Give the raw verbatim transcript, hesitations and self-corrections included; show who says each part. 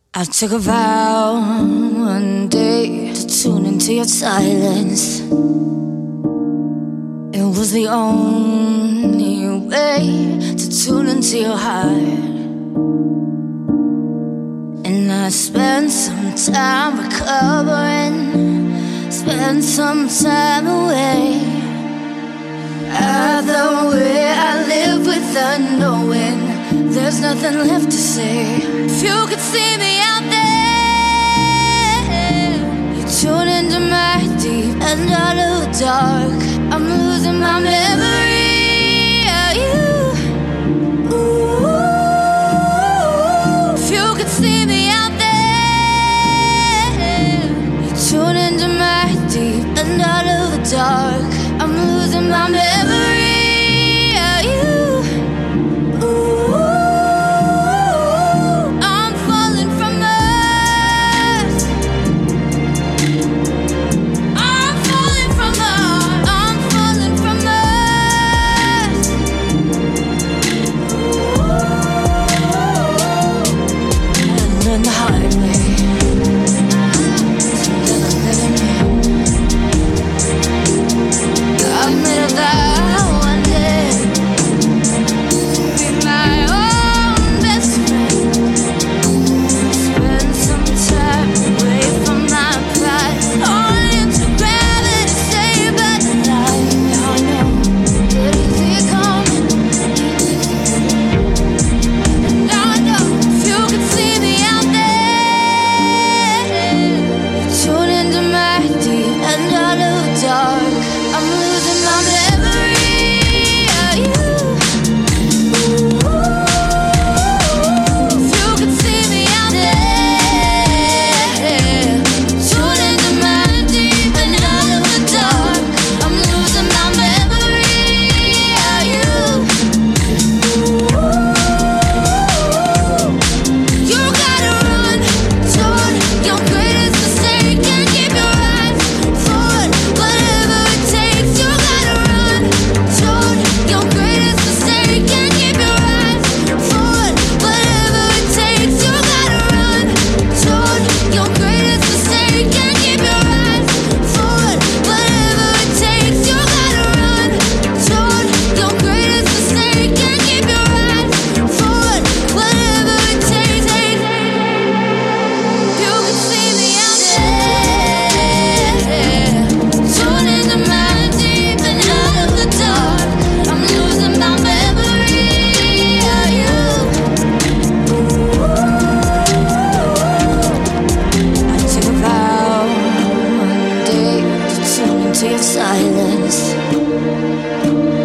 Speaker 1: I took a vow one day to tune into your silence. It was the only way to tune into your heart. And I spent some time recovering, spent some time away. Either way I live without knowing there's nothing left to say. If you could see me out there, you tune into my deep and out of the dark. I'm losing my memory of you. Ooh, if you could see me out there, you tune into my deep and out of the dark. I'm losing my memory. To your silence.